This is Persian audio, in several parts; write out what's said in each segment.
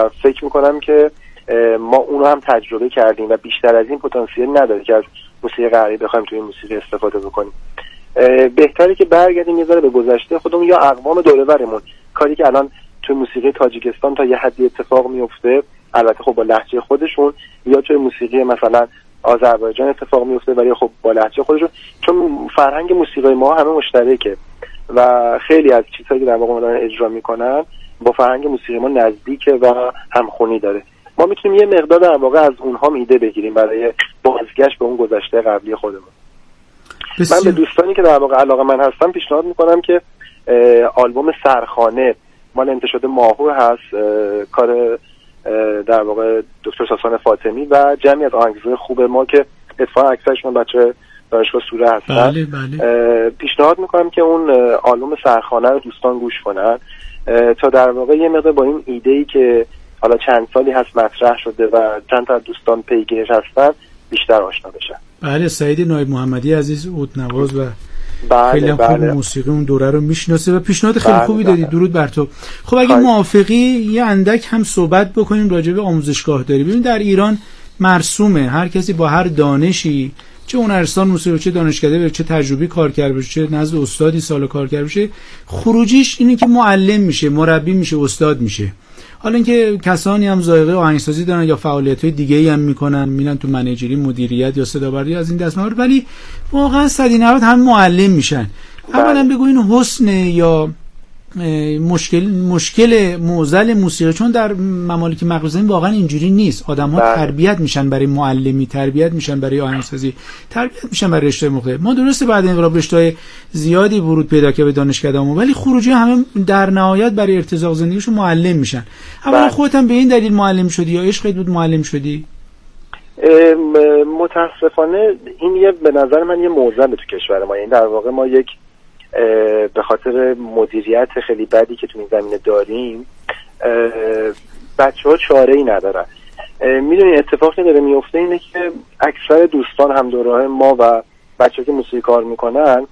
فکر میکنم که ما اونو هم تجربه کردیم و بیشتر از این پتانسیل نداره که از موسیقی غربی بخوایم توی موسیقی استفاده بکنیم. بهتره که برگردیم یه ذره به گذشته خودمون یا اقوام دور و برمون. کاری که الان توی موسیقی تاجیکستان تا یه حدی اتفاق میفته، البته خب با لهجه خودشون، یا توی موسیقی مثلا آذربایجان اتفاق میفته ولی خب با لهجه خودشون، چون فرهنگ موسیقی ما همه مشترکه و خیلی از چیزهایی که در واقع دارن اجرا میکنن با فرهنگ موسیقی ما نزدیکه و همخونی داره. ما میتونیم یه مقدار در واقع از اونها ایده بگیریم برای بازگشت به اون گذشته قبلی خودمون. من به دوستانی که در واقع علاقه من هستم پیشنهاد میکنم که آلبوم سرخانه مال انتشاد ماهور هست، کار در واقع دکتر ساسان فاطمی و جمعی از آهنگسازهای خوب ما که اتفاقا اکثرشون بچه دانشگاه سوره هستن. بله. پیشنهاد میکنم که اون آلبوم سرخانه رو دوستان گوش کنن تا در واقع یه مقدار با این ایده‌ای که حالا چند سالی هست مطرح شده و چند تا دوستان پیگیرش هستن بیشتر آشنا بشن. بله، سعید نایب محمدی عزیز عودنواز و خیلی هم خوب موسیقی اون دوره رو میشناسه و پیشنهاد خیلی خوبی دادی. درود بر تو. خب اگه موافقی یه اندک هم صحبت بکنیم راجع به آموزشگاه داری. ببین در ایران مرسومه هر کسی با هر دانشی، چه هنرستان موسیقی، چه دانشکده، چه تجربی کار کرده باشه، چه نزد استادی سال کار کرده باشه، خروجیش اینه که معلم میشه، مربی میشه، استاد میشه. حالا اینکه کسانی هم ذائقه آهنگسازی دارن یا فعالیت‌های دیگه‌ای هم میکنن، میرن تو منیجری، مدیریت یا صدابرداری از این دست موارد، ولی واقعا 190 هم معلم میشن. اولا بگو این حسن یا مشکل معضل موسیقی، چون در ممالک مغربی واقعا اینجوری نیست. آدم‌ها تربیت میشن برای معلمی، تربیت میشن برای آهنگسازی، تربیت میشن برای رشته مختلف. ما درسته بعد انقلاب رشته‌های زیادی ورود پیدا کرد به دانشکده‌مون، ولی خروجی همه در نهایت برای ارتزاق زندگیشون معلم میشن. اولا خودت هم به این دلیل معلم شدی یا عشقت بود معلم شدی؟ متاسفانه این به نظر من یه معضل تو کشور ما، یعنی در واقع ما یک به خاطر مدیریت خیلی بدی که تو این زمینه داریم بچه‌ها چاره‌ای ندارن. میدونی اتفاقی داره میفته اینه که اکثر دوستان هم دوره‌های ما و بچه‌ها که موسیقی کار میکنن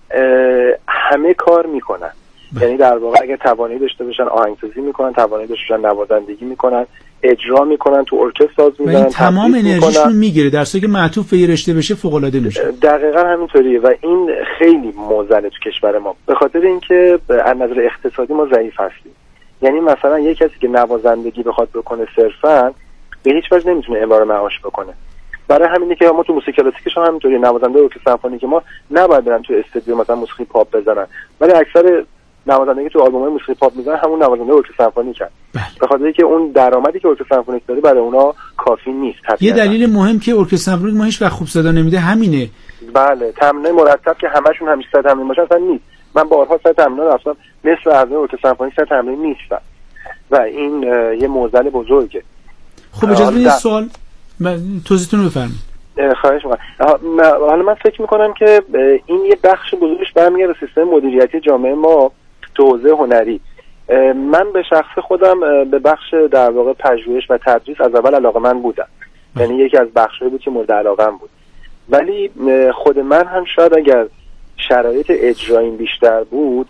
همه کار میکنن، یعنی در واقع اگه توانایی داشته باشن آهنگسازی میکنن، توانایی داشته باشن نوازندگی میکنن، اجرا میکنن، تو ارکستر ساز میزنن، تمام انرژیشون میگیره، در صورتی که معطوف به رشته بشه فوق العاده میشه. دقیقاً همینطوریه و این خیلی معضله تو کشور ما، به خاطر اینکه از نظر اقتصادی ما ضعیف هستیم. یعنی مثلا یک کسی که نوازندگی بخواد بکنه صرفاً به هیچ وجه نمیتونه امرار معاش بکنه. برای همینه که ما تو موسیقی کلاسیکش هم همینطوری، نوازنده ارکستر سمفونیک ما نباید برن تو استودیو مثلا موسیقی پاپ بزنن، ولی اکثر نوازندگی تو آلبوم‌های موسیقی پاپ میزنن همون نوازنده ارکستر سمفونیک هست، به خاطر اینکه اون درآمدی که ارکستر سمفونیک داره برای اونا کافی نیست. یه دلیل مهم که ارکستر سمفونیک ما هیچ وقت خوب صدا نمیده همینه. بله، تمرین مرتب که همشون همیشه صد تمرین باشن اصلا نیست. من بارها صد تمرین رفتم مثل اعضای ارکستر سمفونیک صد تمرین نیستن و این یه معضل بزرگه. خب اجازه بدید سوال توضیحتون رو بفرمایید. خواهش می‌کنم. حالا من فکر می‌کنم که این یه بخش بزرگش برمیگرده به سیستم مدیریتی جامعه ما تو حوزه هنری. من به شخص خودم به بخش در واقع پژوهش و تدریس از اول علاقه‌مند بودم، یعنی یکی از بخش‌هایی بود که مورد علاقه‌ام بود، ولی خود من هم شاید اگر شرایط اجراییم بیشتر بود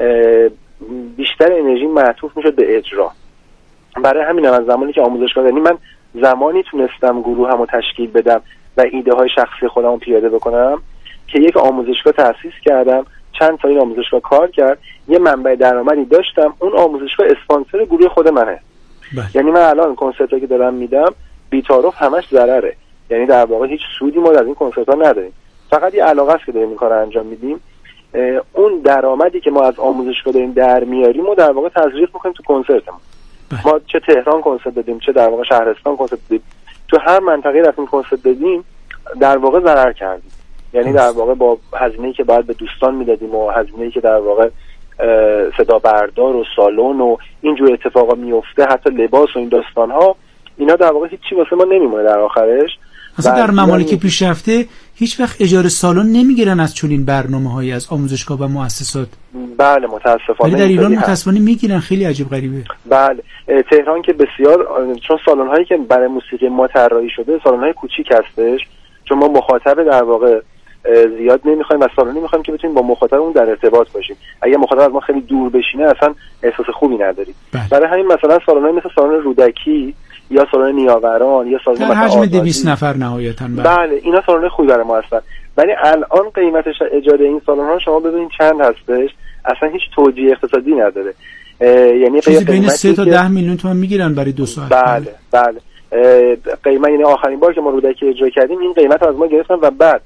بیشتر انرژی معطوف میشد به اجرا. برای همین من زمانی که آموزشگاه، یعنی من زمانی تونستم گروهمو تشکیل بدم و ایده های شخصی خودمو پیاده بکنم که یک آموزشگاه تأسیس کردم، چند سال این آموزشگاه کار کرد، یه منبع درآمدی داشتم، اون آموزشگاه اسپانسر گروه خود منه. یعنی من الان کنسرتایی که دارم میدم بی‌تعارف همش ضرره، یعنی در واقع هیچ سودی ما از این کنسرت‌ها نداریم، فقط یه علاقه است که داریم این کارو انجام میدیم. اون درآمدی که ما از آموزشگاه داریم در میاریم و در واقع تزریق می‌کنیم تو کنسرتمون. ما چه تهران کنسرت دادیم، چه در واقع شهرستان کنسرت دادیم، تو هر منطقه رفتیم کنسرت دادیم، در واقع ضرر کردیم. یعنی در واقع با هزینه‌ای که باید به دوستان میدادیم و هزینه‌ای که در واقع صدا بردار و سالن و اینجور اتفاقا میفته، حتی لباس و این داستان‌ها، اینا در واقع هیچی واسه ما نمیمونه در آخرش. اصلا در ممالک پیشرفته هیچ وقت اجاره سالن نمیگیرن از چنین برنامه‌هایی از آموزشگاه و مؤسسات. بله متاسفانه. ولی در ایران متاسفانه میگیرن، خیلی عجیب غریبه. بله، تهران که بسیار، چون سالن‌هایی که برای موسیقی ما طراحی شده سالن‌های کوچیک هستش، چون ما مخاطب در واقع زیاد نمیخوایم و سالنی میخوایم که بتونیم با مخاطب اون در ارتباط باشیم. اگه مخاطب از ما خیلی دور بشینه اصلا احساس خوبی نداریم. برای همین مثلا سالن‌های مثل سالن رودکی یا سالن نیاوران یا سالن مثلا حجم 200 نفر نهایتاً بله اینا سالن خوبی برای ما هستن. ولی الان قیمتش اجاره این سالن‌ها شما ببینید چند هستش، اصلا هیچ توجیه اقتصادی نداره. یعنی چیزی بین 3 تا 10 میلیون تومان میگیرن برای 2 ساعت. بله قیمت، یعنی آخرین بار که ما رودکی اجرا کردیم این قیمت از ما گرفتن و بعد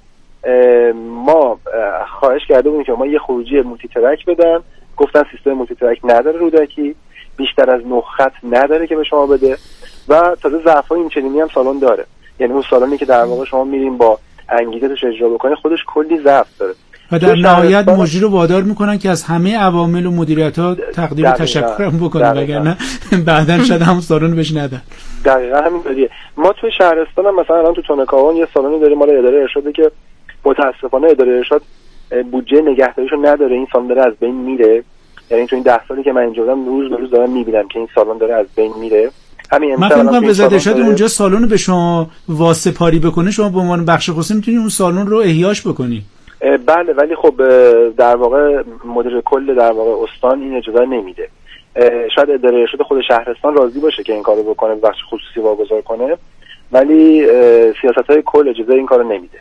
ما خواهش کرده بودیم که ما یه خروجی مولتی ترک بدن، گفتن سیستم مولتی ترک نداره رودکی، بیشتر از 9 خط نداره که به شما بده و تازه ضعفای این چنینی هم سالن داره. یعنی اون سالنی که در واقع شما میریم با انگیزه توش اجرا بکنه خودش کلی ضعف داره و در نهایت مجری رو وادار میکنن که از همه عوامل و مدیریت‌ها تقدیم تشکرم بکنه، وگرنه بعداً شاید همون سالن بهش ندن. دقیقاً همینطوریه. ما توی شهرستان هم مثلا الان تو تونکاوان یه سالنی داریم مال اداره ارشاده که متاسفانه اداره ارشاد بودجه نگهداریشو نداره، این سالن داره از بین میره. یعنی تو این 10 سالی که من اینجا بودم روز به روز دارم میبینم که این سالن داره از بین میره. همین من فکر می‌کنم وزارت ارشاد اونجا سالن به شما واسپاری بکنه، شما به عنوان بخش خصوصی میتونید اون سالن رو احیاش بکنی. بله ولی خب در واقع مدیر کل در واقع استان این اجازه نمیده. شاید اداره ارشاد خود شهرستان راضی باشه که این کارو بکنه، بخش خصوصی واگذار کنه، ولی سیاست‌های کل اجازه این کارو نمیده.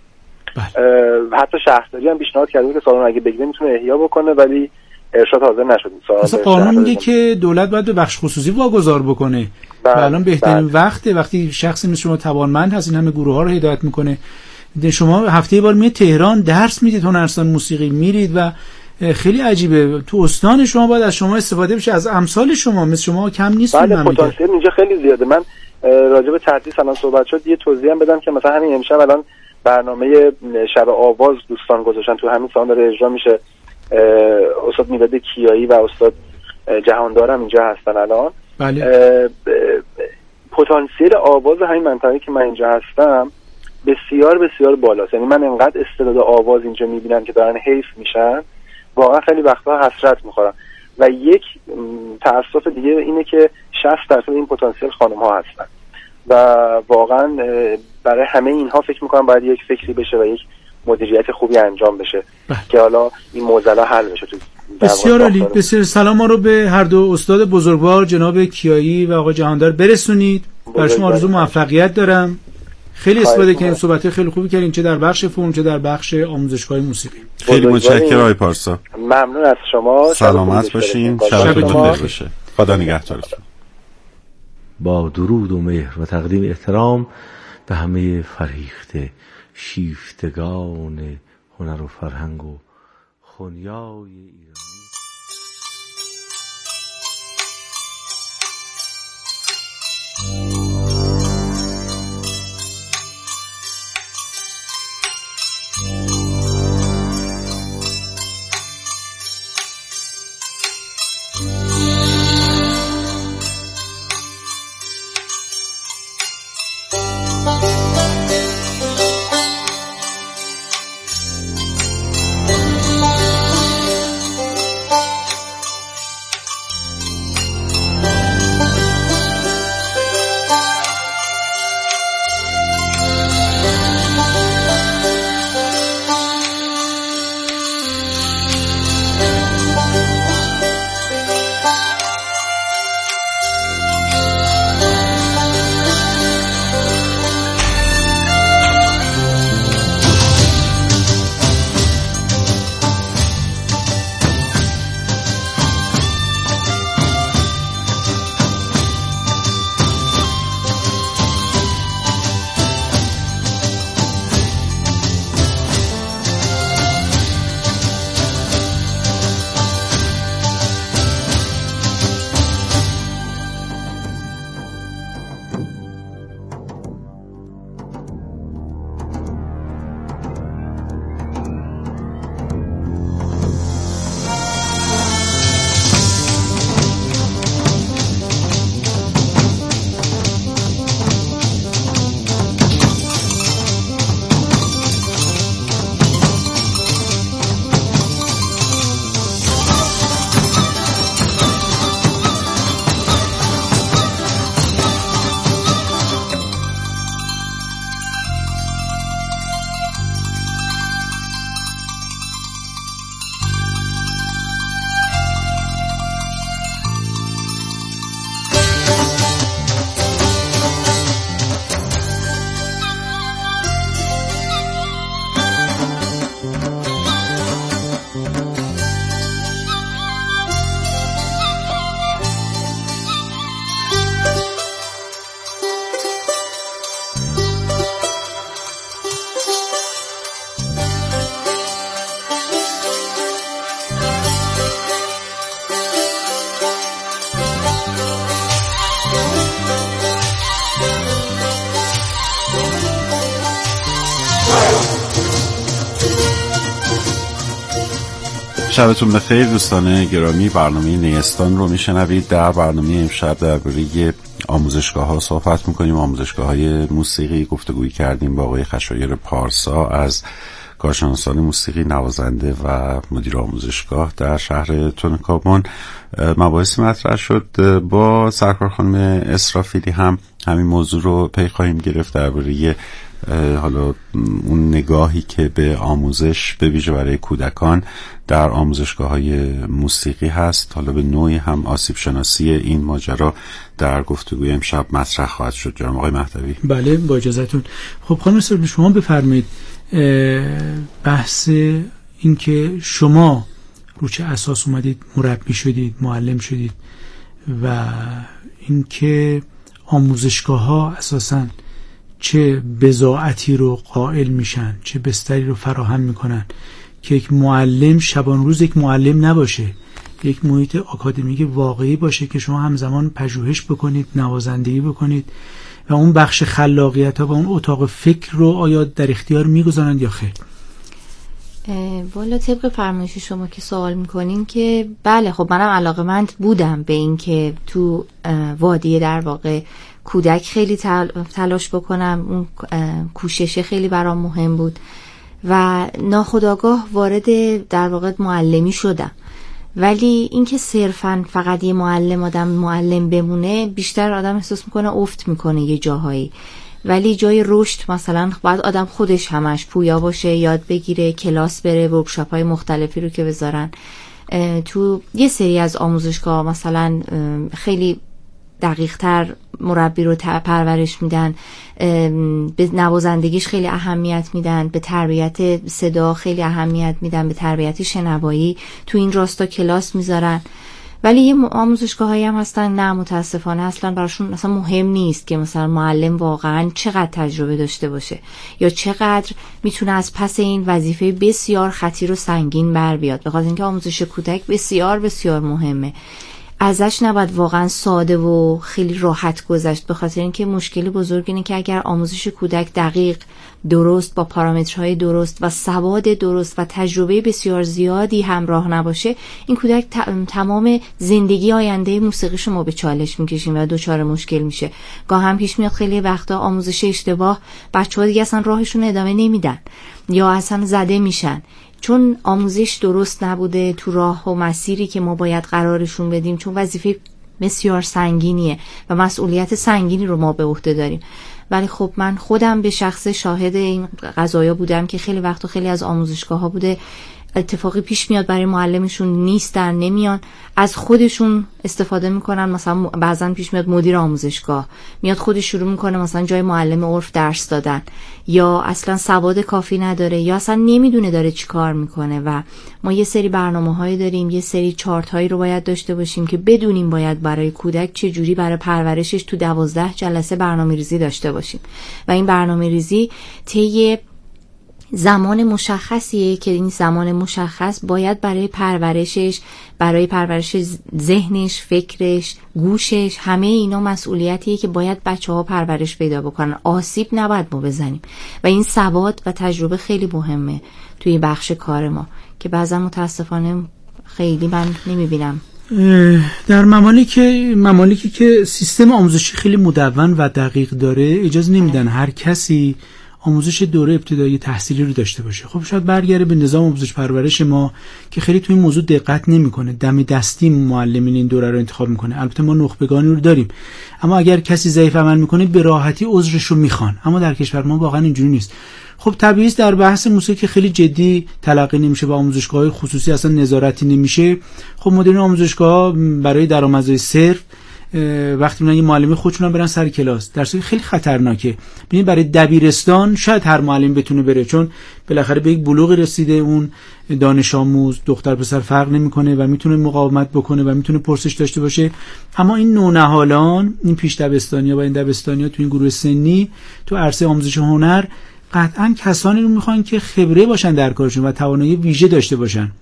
حتی شهرداری هم پیشنهاد کرده که سالن اگه بگیره میتونه احیا بکنه، ولی ارشاد حاضر نشد. مثلا قانون میگه که دولت باید به بخش خصوصی واگذار بکنه و الان بهترین وقتی شخصی مثل شما توانمند هست این همه گروه‌ها رو هدایت میکنه. شما هفته بار میاد تهران درس میدید، هنرستان موسیقی میرید و خیلی عجیبه تو استان شما باید از شما استفاده بشه، از امثال شما مثل شما کم نیست. بله پتانسیل اینجا خیلی زیاده. من راجع به تدریس الان صحبت شد، یه توضیح هم بدم که مثلا همین امشب الان برنامه شب آواز دوستان گذاشتن تو همین سالن داره اجرا میشه. استاد میلاد کیایی و استاد جهاندار هم اینجا هستن الان. بله. پتانسیل آواز همین منطقه که من اینجا هستم بسیار بسیار بالاست. یعنی من انقدر استعداد آواز اینجا میبینم که دارن حیف میشن، واقعا خیلی وقتها حسرت میخورم. و یک تأسف دیگه اینه که 60% این پتانسیل خانم ها هستن و واقعا برای همه اینها فکر میکنم باید یک فکری بشه و یک مدیریت خوبی انجام بشه که حالا این معضله حل بشه. بسیار عالی. بسیار سلام ما رو به هر دو استاد بزرگوار جناب کیایی و آقا جهاندار برسونید. برای شما آرزو موفقیت دارم. خیلی استفاده کردیم، صحبت خیلی خوبی کردیم چه در بخش فنون چه در بخش آموزشگاه موسیقی. خیلی متشکرم آقای پارسا. ممنون از شما. سلامت باشین. شبتون بخیر باشه. خدا نگهدارتون. با درود و مهر و تقدیم احترام به همه فرهیخته شیفتگان هنر و فرهنگ و خنیای ایرانی. شبتون بخیر دوستان گرامی. برنامه نیستان رو میشنوید. در برنامه امشب درباره آموزشگاه‌ها صحبت می‌کنیم. آموزشگاه‌های موسیقی گفتگویی کردیم با آقای خشایار پارسا از کارشناسان موسیقی، نوازنده و مدیر آموزشگاه در شهر تونکابون. مباحثی مطرح شد. با سرکار خانم اسرافیلی هم همین موضوع رو پی خواهیم گرفت درباره حالا اون نگاهی که به آموزش به ویژه برای کودکان در آموزشگاه‌های موسیقی هست. حالا به نوعی هم آسیب شناسی این ماجرا در گفتگوی امشب مطرح خواهد شد. جناب آقای مهدوی. بله با اجازهتون. خب خانم اسرافیلی شما بفرمایید بحث این که شما رو چه اساس اومدید مربی شدید، معلم شدید و این که آموزشگاه‌ها اساساً چه بضاعتی رو قائل میشن، چه بستری رو فراهم میکنن که یک معلم شبان روز یک معلم نباشه، یک محیط آکادمیک واقعی باشه که شما همزمان پژوهش بکنید، نوازندگی بکنید و اون بخش خلاقیت ها و اون اتاق فکر رو آیا در اختیار میگذارند یا خیر؟ والا طبق فرمایش شما که سوال میکنین که بله، خب منم علاقه‌مند بودم به این که تو وادی در واقع کودک خیلی تلاش بکنم. اون کوشش خیلی برام مهم بود و ناخودآگاه وارد در واقع معلمی شدم. ولی اینکه صرفاً فقط یه آدم معلم بمونه، بیشتر آدم احساس میکنه افت میکنه یه جاهایی. ولی جای رشد مثلا باید آدم خودش همش پویا باشه، یاد بگیره، کلاس بره، ورکشاپ‌های مختلفی رو که بذارن. تو یه سری از آموزشگاه مثلا خیلی دقیق‌تر مربی رو پرورش میدن، به نوازندگیش خیلی اهمیت میدن، به تربیت صدا خیلی اهمیت میدن، به تربیت شنوایی تو این راستا کلاس میذارن. ولی یه آموزشگاه‌هایی هم هستن نه متاسفانه اصلا براشون مثلا مهم نیست که مثلا معلم واقعا چقدر تجربه داشته باشه یا چقدر میتونه از پس این وظیفه بسیار خطیر و سنگین بر بیاد. بخاطر اینکه آموزش کودک بسیار بسیار مهمه، ازش نباید واقعا ساده و خیلی راحت گذشت. به خاطر اینکه مشکل بزرگ اینه که اگر آموزش کودک دقیق، درست، با پارامترهای درست و سواد درست و تجربه بسیار زیادی همراه نباشه، این کودک تمام زندگی آینده موسیقیش ما به چالش میکشیم و دچار مشکل میشه. گاه هم پیش میاد خیلی وقتا آموزش اشتباه، بچه‌ها دیگه اصلا راهشون ادامه نمیدن یا اصلا زده میشن چون آموزش درست نبوده تو راه و مسیری که ما باید قرارشون بدیم، چون وظیفه بسیار سنگینیه و مسئولیت سنگینی رو ما به عهده داریم. ولی خب من خودم به شخص شاهد این قضایا بودم که خیلی وقت و خیلی از آموزشگاه‌ها بوده اتفاقی پیش میاد برای معلمشون نیستن، نمیان، از خودشون استفاده میکنن. مثلا بعضن پیش میاد مدیر آموزشگاه میاد خودش شروع میکنه مثلا جای معلم عرف درس دادن، یا اصلا سواد کافی نداره یا اصلا نمیدونه داره چی کار میکنه. و ما یه سری برنامه‌هایی داریم، یه سری چارت‌هایی رو باید داشته باشیم که بدونیم باید برای کودک چه جوری برای پرورشش تو 12 جلسه برنامه‌ریزی داشته باشیم و این برنامه‌ریزی طی زمان مشخصیه که این زمان مشخص باید برای پرورش ذهنش، فکرش، گوشش، همه اینا مسئولیتیه که باید بچه‌ها پرورش پیدا بکنن. آسیب نباید ما بزنیم و این سواد و تجربه خیلی مهمه توی بخش کار ما که بعضا متاسفانه خیلی من نمیبینم. در ممالکی که سیستم آموزشی خیلی مدون و دقیق داره اجازه نمیدن هر کسی آموزش دوره ابتدایی تحصیلی رو داشته باشه. خب شاید برگره به نظام آموزش پرورش ما که خیلی توی این موضوع دقت نمیکنه، دم دستی معلمین این دوره رو انتخاب میکنه. البته ما نخبگانی رو داریم، اما اگر کسی ضعیف عمل میکنه به راحتی عذرش رو میخوان، اما در کشور ما واقعا اینجوری نیست. خب طبیعیه در بحث موسیقی که خیلی جدی تلقی نمیشه و آموزشگاه‌های خصوصی اصلا نظارتی نمیشه، خب مدیران آموزشگاه‌ها برای درآمدزایی صرف وقتی میگن معلمی خودشون برن سر کلاس، در صورتی خیلی خطرناکه. ببین برای دبیرستان شاید هر معلم بتونه بره، چون بالاخره به یک بلوغی رسیده اون دانش آموز، دختر پسر فرق نمیکنه و میتونه مقاومت بکنه و میتونه پرسش داشته باشه. اما این نونهالان، این پیش دبستانی‌ها و این دبستانی‌ها تو این گروه سنی تو عرصه آموزش هنر قطعاً کسانی رو میخوان که خبره باشن در کارشون و توانایی ویژه داشته باشن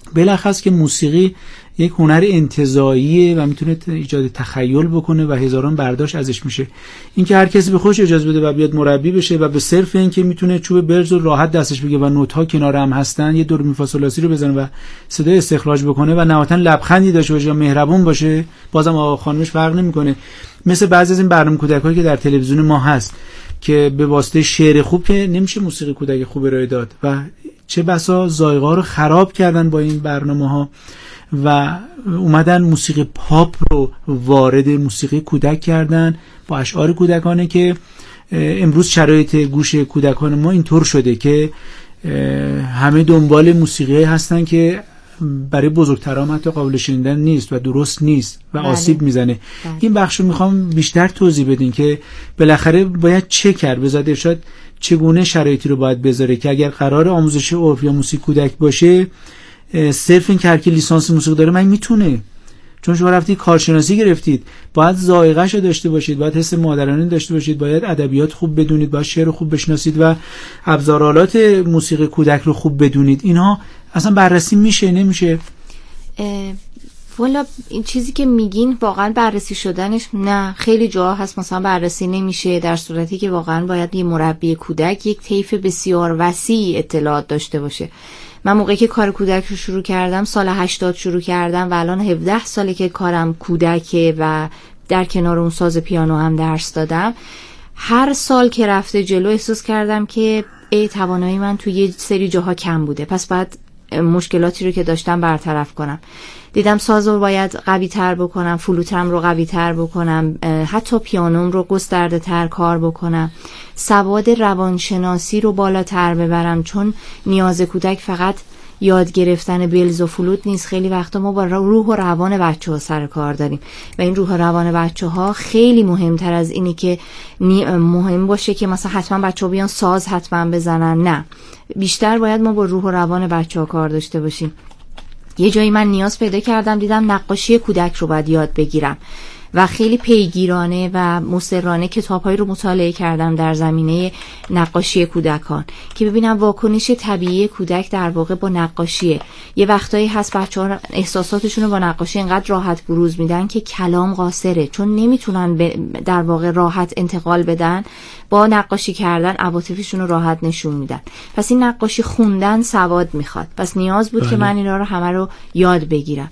بلخص که موسیقی یک هنر انتزاعیه و میتونه ایجاد تخیل بکنه و هزاران برداشت ازش میشه. اینکه هر کسی به خودش اجازه بده و بیاد مربی بشه و به صرف اینکه میتونه چوب برز رو راحت دستش بگیره و نوت‌ها کنار هم هستن یه دور می فا صل لا سی رو بزنه و صدای استخراج بکنه و نهایتاً لبخندی داشته باشه یا مهربون باشه، بازم آقا خانمش فرق نمیکنه. مثل بعضی از این برنامه کودکایی که در تلویزیون ما هست که به واسطه شعر خوب که نمیشه موسیقی کودک خوب ارائه داد و چه بسا ذائقه‌ها رو خراب کردن با این برنامه‌ها و اومدن موسیقی پاپ رو وارد موسیقی کودک کردن با اشعار کودکانه که امروز شرایط گوش کودکان ما اینطور شده که همه دنبال موسیقی هستن که برای بزرگترام حتی قابل شنیدن نیست و درست نیست و آسیب میزنه. این بخش رو میخوام بیشتر توضیح بدین که بالاخره باید چه کرد، وزارت ارشاد چگونه شرایطی رو باید بذاره که اگر قرار آموزش عرف یا موسیقی کودک باشه صرف این که هر کی لیسانس موسیقی داره من میتونه، چون شما رفتید کارشناسی گرفتید باید ذائقه‌شو داشته باشید، باید حس مادرانه داشته باشید، باید ادبیات خوب بدونید، باید شعر خوب بشناسید و ابزارالات موسیقی کودک رو خوب بدونید. اینها اصلا بررسی میشه نمیشه؟ والا این چیزی که میگین واقعا بررسی شدنش نه، خیلی جاها هست مثلا بررسی نمیشه، در صورتی که واقعا باید یه مربی کودک یک طیف بسیار وسیع اطلاعات داشته باشه. من موقعی که کار کودک رو شروع کردم سال 80 شروع کردم و الان 17 ساله که کارم کودکه و در کنار اون ساز پیانو هم درس دادم. هر سال که رفته جلو احساس کردم که توانایی من توی یه سری جاها کم بوده، پس باید مشکلاتی رو که داشتم برطرف کنم. دیدم ساز رو باید قوی تر بکنم، فلوتم رو قوی تر بکنم، حتی پیانوم رو گسترده تر کار بکنم، سواد روانشناسی رو بالاتر ببرم، چون نیاز کودک فقط یاد گرفتن بلز و فلوت نیست. خیلی وقتا ما با روح و روان بچه ها سر کار داریم و این روح و روان بچه ها خیلی مهمتر از اینی که مهم باشه که مثلا حتما بچه ها بیان ساز حتما بزنن. نه، بیشتر باید ما با روح و روان بچه ها کار داشته باشیم. یه جایی من نیاز پیدا کردم، دیدم نقاشی کودک رو باید یاد بگیرم و خیلی پیگیرانه و مصرانه کتاب‌هایی رو مطالعه کردم در زمینه نقاشی کودکان که ببینم واکنش طبیعی کودک در واقع با نقاشیه. یه وقتایی هست بچه‌ها احساساتشون رو با نقاشی اینقدر راحت بروز میدن که کلام قاصره، چون نمیتونن در واقع راحت انتقال بدن، با نقاشی کردن عواطفشون رو راحت نشون میدن. پس این نقاشی خوندن سواد میخواد، پس نیاز بود که من اینا رو همه رو یاد بگیرم.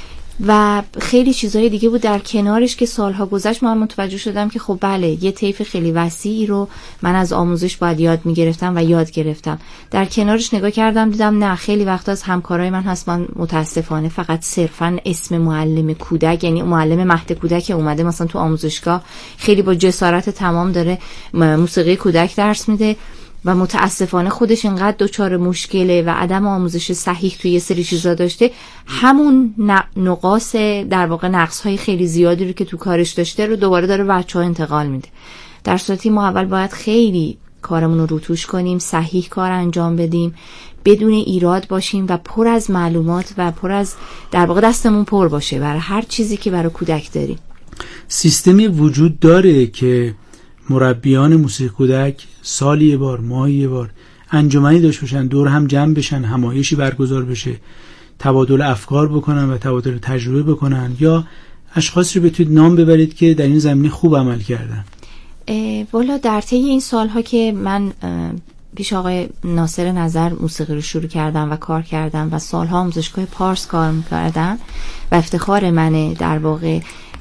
و خیلی چیزهای دیگه بود در کنارش که سالها گذشت من متوجه شدم که خب بله یه طیف خیلی وسیعی رو من از آموزش باید یاد میگرفتم و یاد گرفتم. در کنارش نگاه کردم دیدم نه، خیلی وقتا از همکارای من هست من متاسفانه فقط صرفاً اسم معلم کودک، یعنی معلم مهد کودک اومده مثلا تو آموزشگاه خیلی با جسارت تمام داره موسیقی کودک درس میده و متاسفانه خودش اینقدر دچار مشکله و عدم آموزش صحیح توی یه سری چیزا داشته، همون نقاص در واقع نقص‌های خیلی زیادی رو که تو کارش داشته رو دوباره داره بچه‌ها انتقال میده. در صورتی ما اول باید خیلی کارمون رو روتوش کنیم، صحیح کار انجام بدیم، بدون ایراد باشیم و پر از معلومات و پر از در واقع دستمون پر باشه برای هر چیزی که برای کودک داریم. سیستمی وجود داره که مربیان موسیقی کودک سالی یه بار، ماهی یه بار انجمنی داشته باشن، دور هم جمع بشن، همایشی برگزار بشه، تبادل افکار بکنن و تبادل تجربه بکنن، یا اشخاصی رو بتونید نام ببرید که در این زمینه خوب عمل کردن؟ والا در طی این سالها که من پیش آقای ناصر نظر موسیقی رو شروع کردم و کار کردم و سالها آموزشگاه پارس کار می‌کردم و افتخار منه، در واقع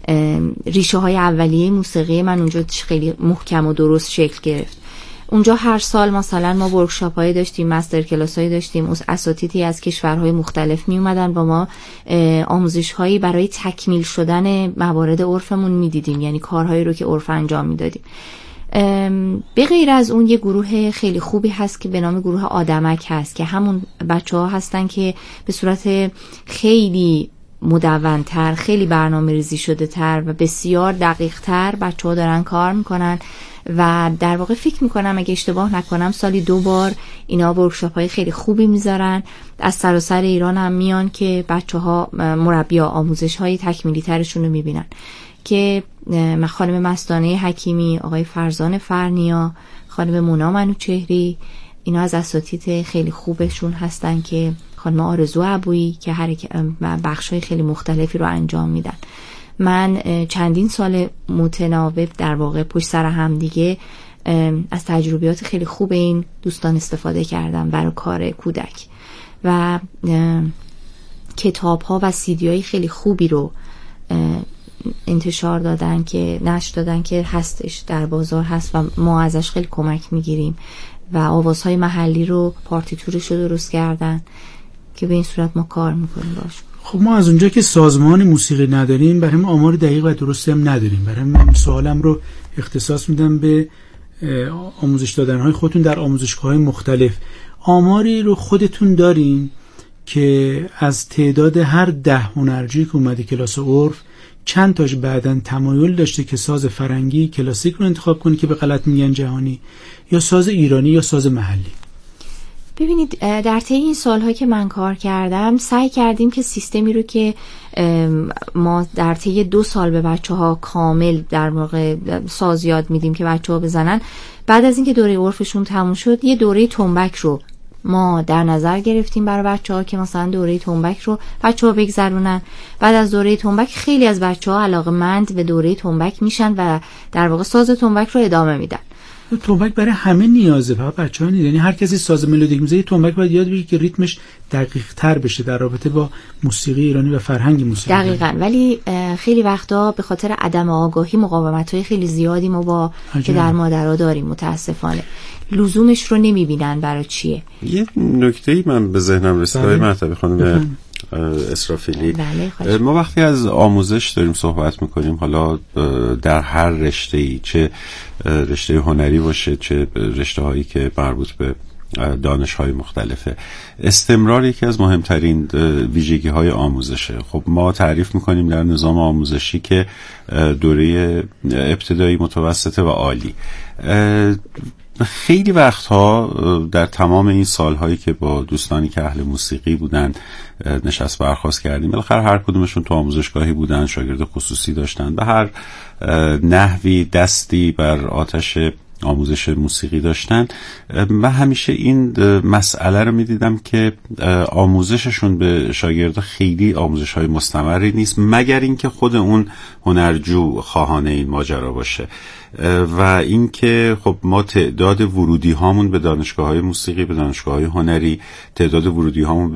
ریشه های اولیه موسیقی من اونجا خیلی محکم و درست شکل گرفت. اونجا هر سال مثلا ما ورکشاپ هایی داشتیم، مستر کلاس هایی داشتیم، اساتیدی از کشورهای مختلف می اومدن با ما آموزش هایی برای تکمیل شدن موارد عرفمون میدیدیم، یعنی کارهایی رو که عرف انجام میدادیم. به غیر از اون یه گروه خیلی خوبی هست که به نام گروه آدمک هست که همون بچه ها هستن که به صورت خیلی مدونتر، خیلی برنامه ریزی شده تر و بسیار دقیق تر بچه ها دارن کار میکنن و در واقع فکر میکنم اگه اشتباه نکنم سالی 2 بار اینا ورکشاپ های خیلی خوبی میذارن، از سراسر ایران هم میان که بچه ها مربی آموزش های تکمیلی ترشون رو میبینن که خانم مستانه حکیمی، آقای فرزان فرنیا، خانم مونا منوچهری، اینا از اساتید خیلی خوبشون هستن که خانم آرزو ابویی که بخش‌های خیلی مختلفی رو انجام میدن. من چندین سال متناوب در واقع پشت سر هم دیگه از تجربیات خیلی خوب این دوستان استفاده کردم برای کار کودک و کتاب ها و سیدی های خیلی خوبی رو انتشار دادن که نشر دادن که هستش، در بازار هست و ما ازش خیلی کمک میگیریم و آوازهای محلی رو پارتیتورش رو درست کردن که به این صورت ما کار میکنیم باش. خب ما از اونجا که سازمان موسیقی نداریم، برای ما آمار دقیق و درستی هم نداریم. برای من سوالم رو اختصاص میدم به آموزش دادنهای خودتون در آموزشگاه‌های مختلف. آماری رو خودتون دارین که از تعداد هر 10 هنرجویی که اومده کلاس عرف چند تاش بعدن تمایل داشته که ساز فرنگی کلاسیک رو انتخاب کنه که به غلط میگن جهانی، یا ساز ایرانی یا ساز محلی؟ ببینید در طی این سالها که من کار کردم سعی کردیم که سیستمی رو که ما در طی 2 سال به بچه‌ها کامل در واقع ساز یاد میدیم که بچه‌ها بزنن، بعد از اینکه دوره عرفشون تموم شد یه دوره تنبک رو ما در نظر گرفتیم برای بچه‌ها که مثلا دوره تنبک رو بچه‌ها بگذرونن. بعد از دوره تنبک خیلی از بچه‌ها علاقه‌مند به دوره تنبک میشن و در واقع ساز تنبک رو ادامه میدن. تنبک برای همه نیازه، فقط بچه‌ها نیست. یعنی هر کسی ساز ملودیک میزنه تنبک باید یاد بگیره که ریتمش دقیق‌تر بشه در رابطه با موسیقی ایرانی و فرهنگ موسیقی. دقیقاً. ولی خیلی وقتا به خاطر عدم آگاهی مقاومت‌های خیلی زیادی ما با پدر مادرها داریم متاسفانه. لزومش رو نمی‌بینن برای چیه. یه نکته‌ای من به ذهنم رسید آقای مهتبی خانم اسرافیلی. ما وقتی از آموزش داریم صحبت میکنیم، حالا در هر رشته‌ای، چه رشته هنری باشه چه رشته هایی که مربوط به دانش‌های مختلفه، استمرار یکی از مهمترین ویژگی‌های آموزشه. خب ما تعریف میکنیم در نظام آموزشی که دوره ابتدایی، متوسطه و عالی. خیلی وقتها در تمام این سالهایی که با دوستانی که اهل موسیقی بودن نشست برخاست کردیم، بالاخره هر کدومشون تو آموزشگاهی بودن، شاگرد خصوصی داشتن، به هر نحوی دستی بر آتش آموزش موسیقی داشتن و همیشه این مسئله رو میدیدم که آموزششون به شاگرد خیلی آموزش‌های مستمری نیست، مگر اینکه خود اون هنرجو خواهان این ماجرا باشه. و اینکه خب ما تعداد ورودی هامون به دانشگاه‌های موسیقی، به دانشگاه‌های هنری، تعداد ورودی هامون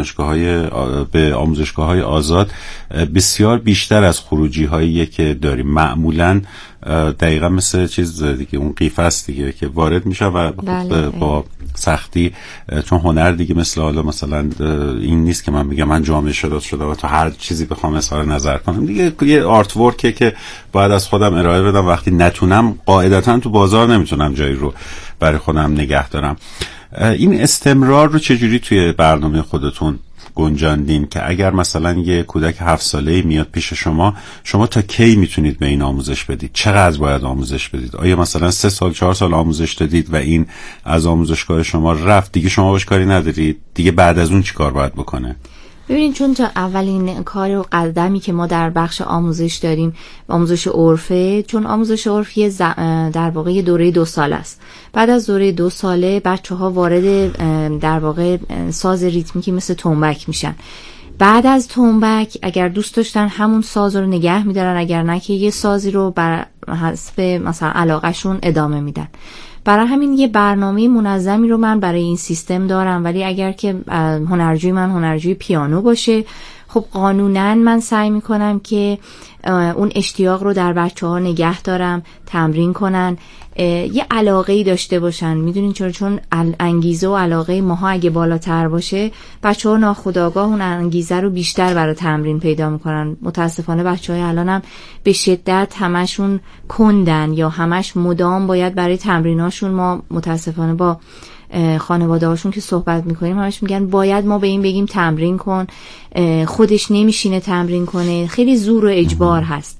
به آموزشگاه‌های آزاد بسیار بیشتر از خروجی هایی که داریم. معمولاً دقیقا مثل چیز دیگه، اون قیفه است دیگه که وارد میشه و با سختی، چون هنر دیگه مثلا این نیست که من میگم من جامعه شناس شدم و تو هر چیزی بخوام اظهار نظر کنم دیگه، یه آرت ورکه که باید از خودم ارائه بدم. وقتی نتونم قاعدتا تو بازار نمیتونم جایی رو برای خودم نگه دارم. این استمرار رو چجوری توی برنامه خودتون گنجاندین که اگر مثلا یه کودک 7 ساله‌ای میاد پیش شما تا کی میتونید به این آموزش بدید؟ چقدر باید آموزش بدید؟ آیا مثلا 3 سال 4 سال آموزش دادید و این از آموزشگاه شما رفت دیگه شما باش کاری ندارید، دیگه بعد از اون چی کار باید بکنه؟ ببینید چون اولین کار و قدمی که ما در بخش آموزش داریم آموزش عرفه، چون آموزش عرفی در واقع یه دوره 2 سال است. بعد از دوره 2 ساله بچه‌ها وارد در واقع ساز ریتمیکی مثل تنبک میشن. بعد از تنبک اگر دوست داشتن همون ساز رو نگه میدارن، اگر نه که یه سازی رو بر حسب مثلا علاقهشون ادامه میدن. برای همین یه برنامه منظمی رو من برای این سیستم دارم، ولی اگر که هنرجوی من هنرجوی پیانو باشه، خب قانونا من سعی میکنم که اون اشتیاق رو در بچه‌ها نگه دارم، تمرین کنن، یه علاقه‌ای داشته باشن. میدونین چرا؟ چون انگیزه و علاقه ماها اگه بالاتر باشه، بچه‌ها ناخودآگاه اون انگیزه رو بیشتر برای تمرین پیدا میکنن. متاسفانه بچه‌های الانم به شدت همشون کندن یا همش مدام باید برای تمریناشون، ما متاسفانه با خانواده هاشون که صحبت میکنیم همش میگن باید ما به این بگیم تمرین کن، خودش نمیشینه تمرین کنه، خیلی زور و اجبار هست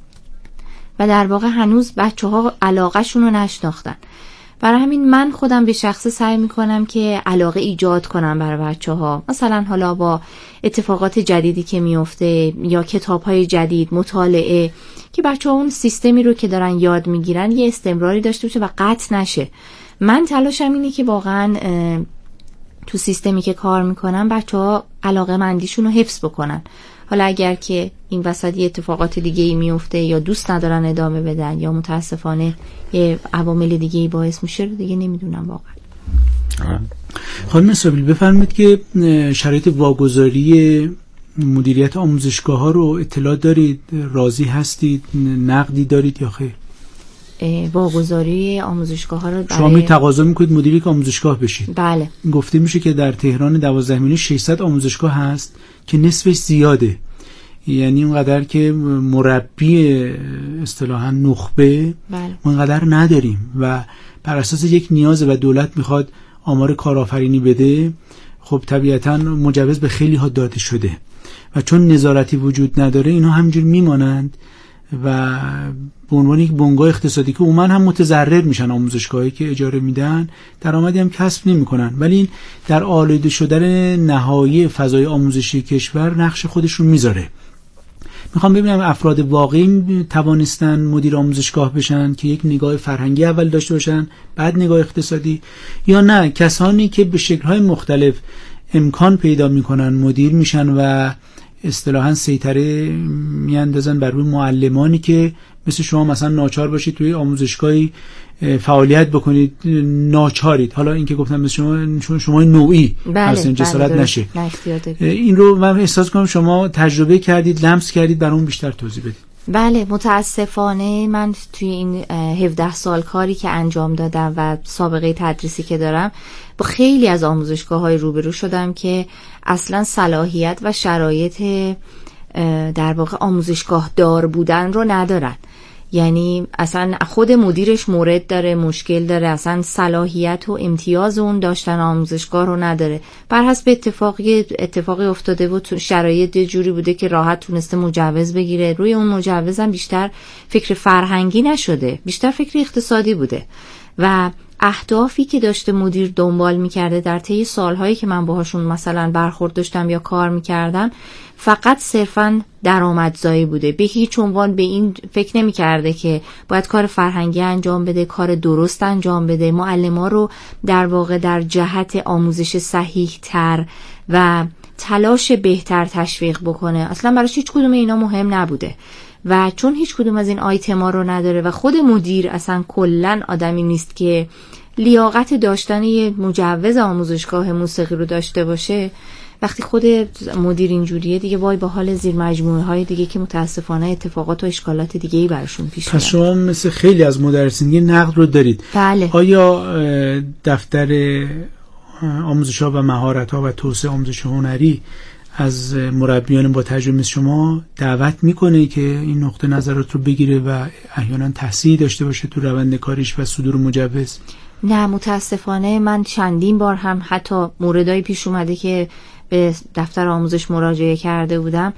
و در واقع هنوز بچه ها علاقه شون رو نشناختن. برای همین من خودم به شخصه سعی میکنم که علاقه ایجاد کنم برای بچه ها، مثلا حالا با اتفاقات جدیدی که میفته یا کتاب های جدید، مطالعه، که بچه ها اون سیستمی رو که دارن یاد میگیرن یه استمراری داشته باشه و قطع نشه. من تلاشم اینه که واقعا تو سیستمی که کار میکنن بچه‌ها علاقه مندیشون رو حفظ بکنن. حالا اگر که این وسط یه اتفاقات دیگه ای میفته یا دوست ندارن ادامه بدن یا متاسفانه یه عوامل دیگه ای باعث میشه دیگه نمیدونم واقعا. خانم سابیل بفرمایید که شرایط واگذاری مدیریت آموزشگاه ها رو اطلاع دارید؟ راضی هستید؟ نقدی دارید یا خیر؟ واگذاری آموزشگاه ها رو شما می تقاضا میکنید مدیر یک آموزشگاه بشید. بله. گفته میشه که در تهران 12 میلیون 600 آموزشگاه هست که نصفش زیاده، یعنی اونقدر که مربی اصطلاحاً نخبه ما اونقدر نداریم و بر اساس یک نیازه و دولت میخواد آمار کارآفرینی بده. خب طبیعتاً مجوز به خیلی ها داده شده و چون نظارتی وجود نداره اینا همینجور میمانند و به عنوان یک بنگاه اقتصادی که عموما هم متضرر میشن آموزشگاهایی که اجاره میدن، درآمدی هم کسب نمیکنن، ولی این در آلوده شدن نهایی فضای آموزشی کشور نقش خودش رو میذاره. میخوام ببینم افراد واقعی توانستن مدیر آموزشگاه بشن که یک نگاه فرهنگی اول داشته باشن بعد نگاه اقتصادی، یا نه کسانی که به شکل‌های مختلف امکان پیدا میکنن مدیر میشن و اصطلاحاً سیطره میاندازن بر روی معلمانی که مثل شما مثلا ناچار باشید توی آموزشگاهی فعالیت بکنید، ناچارید. حالا این که گفتم مثل شما نوعی اصلا جسارت نشه. این رو من احساس کنم شما تجربه کردید، لمس کردید، برام بیشتر توضیح بدید. بله متاسفانه من توی این 17 سال کاری که انجام دادم و سابقه تدریسی که دارم با خیلی از آموزشگاه‌های روبرو شدم که اصلا صلاحیت و شرایط در واقع آموزشگاه دار بودن رو ندارن. یعنی اصلا خود مدیرش مورد داره، مشکل داره، اصلا صلاحیت و امتیاز اون داشتن آموزشگاه رو نداره. بر حسب اتفاقی افتاده و شرایط یه جوری بوده که راحت تونسته مجوز بگیره. روی اون مجوز هم بیشتر فکر فرهنگی نشده، بیشتر فکر اقتصادی بوده و اهدافی که داشته مدیر دنبال میکرده در طی سالهایی که من باهاشون مثلا برخورد داشتم یا کار میکردم فقط صرفاً درآمدزایی بوده. به هیچ عنوان به این فکر نمیکرده که باید کار فرهنگی انجام بده، کار درست انجام بده، معلم‌ها رو در واقع در جهت آموزش صحیح تر و تلاش بهتر تشویق بکنه. اصلا براش هیچ کدوم اینا مهم نبوده و چون هیچ کدوم از این آیتما رو نداره و خود مدیر اصلا کلن آدمی نیست که لیاقت داشتن یه مجوز آموزشگاه موسیقی رو داشته باشه، وقتی خود مدیر اینجوریه دیگه وای به حال زیر مجموعه های دیگه که متاسفانه اتفاقات و اشکالات دیگه‌ای براشون پیش میاد. پس شما مثل خیلی از مدرسین یه نقد رو دارید. بله. آیا دفتر آموزش‌ها و مهارت‌ها و توسعه آموزش هنری از مربیان با تجربه شما دعوت میکنه که این نقطه نظرات رو بگیره و احیانا تحصیلی داشته باشه تو روند کاریش و صدور مجوز؟ نه متاسفانه من چندین بار هم حتی موردایی پیش اومده که به دفتر آموزش مراجعه کرده بودم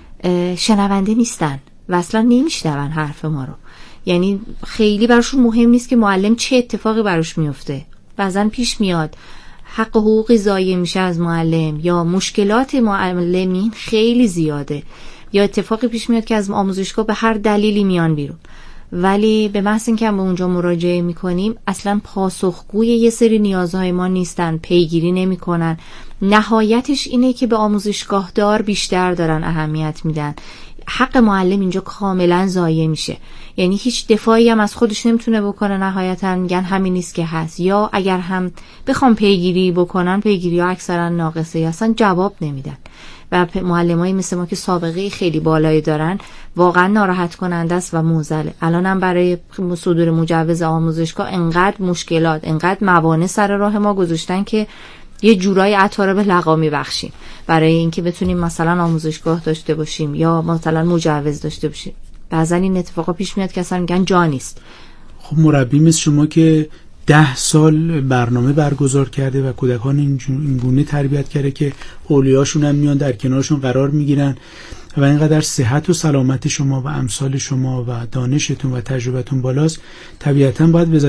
شنونده نیستن و اصلا نمیشنون حرف ما رو. یعنی خیلی براشون مهم نیست که معلم چه اتفاقی براش میفته. بعضن پیش میاد حق حقوقی ضایع میشه از معلم یا مشکلات معلمین خیلی زیاده یا اتفاقی پیش میاد که از آموزشگاه به هر دلیلی میان بیرون، ولی به محض اینکه به اونجا مراجعه میکنیم اصلا پاسخگوی یه سری نیازهای ما نیستن، پیگیری نمیکنن. نهایتش اینه که به آموزشگاه دار بیشتر دارن اهمیت میدن. حق معلم اینجا کاملا ضایع میشه. یعنی هیچ دفاعی هم از خودش نمیتونه بکنه، نهایتا میگن همین نیست که هست، یا اگر هم بخوام پیگیری بکنن پیگیری ها اکثرا ناقصه یا اصلا جواب نمیدن و معلمایی مثل ما که سابقه خیلی بالایی دارن واقعا ناراحت کننده است و موزله. الان هم برای صدور مجوز آموزشگاه انقدر مشکلات، انقدر موانع سر راه ما گذاشتن که یه جورای عطاره به لقا میبخشیم برای اینکه بتونیم مثلا آموزشگاه داشته باشیم یا مثلا مجوز داشته باشیم. بعضا این اتفاقا پیش میاد که اصلا میگن جا نیست. خب مربی مثل شما که 10 سال برنامه برگزار کرده و کودکان این گونه تربیت کرده که اولیاشون هم میان در کنارشون قرار میگیرن و اینقدر صحت و سلامت شما و امثال شما و دانشتون و تجربتون بالاست، طبیعتاً باید